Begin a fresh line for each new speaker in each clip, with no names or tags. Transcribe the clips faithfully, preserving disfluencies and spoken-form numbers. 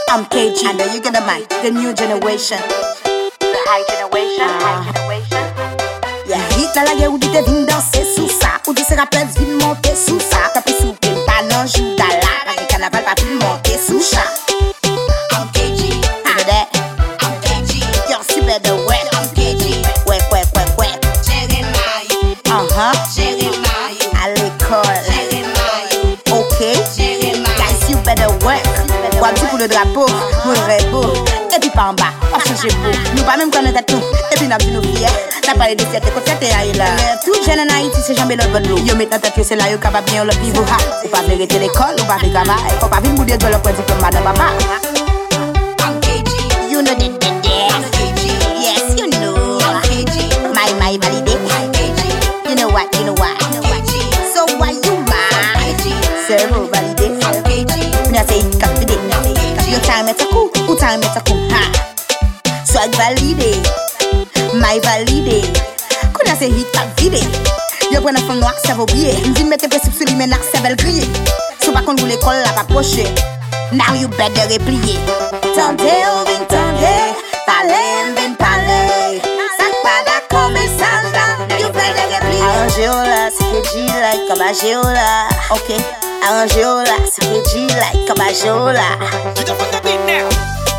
I'm K G, and you get the mic, the new generation.
The high generation, uh. high generation.
Yeah, hit la la guerre ou dit te vin danser sous ça. Ou dit se rappelle vin monter sous ça. T'as pris sous pin, pas non jou d'ala. Avec carnaval, pas vin monter sous ça. I'm K G, you know that? I'm K G, yo, si better wet. I'm K G, wet, wet, wet, wet. Jeremiah, uh-huh, Jeremiah. À l'école, Jeremiah. Ok, Jeremiah. Guys, you better work. Quoi petit pour le drapeau, mon vrai beau. Et puis pas en bas, on change beau. Nous pas même connaître tout. Et puis n'a plus nos filles. N'a pas les décès, t'es côté t'es là. Tout jeune en Haïti, c'est jamais l'autre bon. Yo met en tête que c'est là yo capable bien l'autre niveau. Ou pas vérité l'école, ou pas de travail. Faut pas venir bouder de l'autre diplôme madame papa. I'm K G, you know the the I'm K G, yes you know. I'm K G, my my validé. I'm K G, you know what, you know what. So why you mad? Servo validé. I'm K G, me say capide. Your time est a coup, ou time est a coup. Ha. Swag validé. My validé. Qu'on a ces hits pas vidé. Yo prenne un fond noir, ça va oublier. M'vin mette principe sur lui, mais n'a ça va le griller. So pas qu'on vous l'école la pas proche. Now you better replier. Tendez, ou vin tendez. Parlez, vin parlez. Sac pas d'accord, mais ça là. You better replier. Arrangez-o là, c'est que G like comme arrangez-o là. Ok. Arrangez-o là, c'est que G like comme arrangez-o là.
You don't fuck the beat now.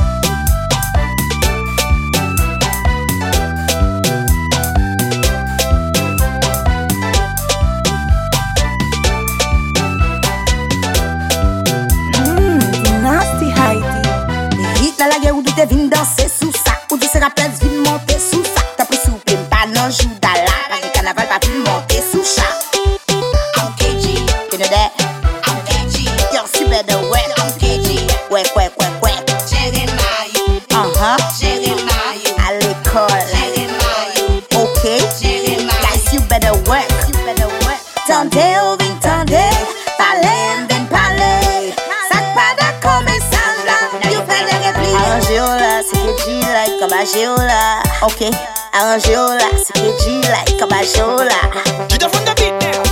La la guerre ou dit te vin danser sous ça. Ou dit se rappelle vin monter sous ça. T'as pris sous pin, pas non jou d'ala. Avec carnaval, pas vin monter sous ça. I'm K G, you know that? I'm K G, yo, si better wet. I'm K G, wet, wet, wet, wet. Jeremiah, uh-huh, Jeremiah. À l'école, Jeremiah. Ok, Jeremiah. Guys, you better work, you better work. Tendez, ou vin tendez. Parlez, vin parlez. Sac pas d'accord, mais ça là. Arrangez-o là, c'est que G like comme arrangez-o là. Ok, arrangez-o là, c'est que G like comme arrangez-o là.
You don't fuck the beat now.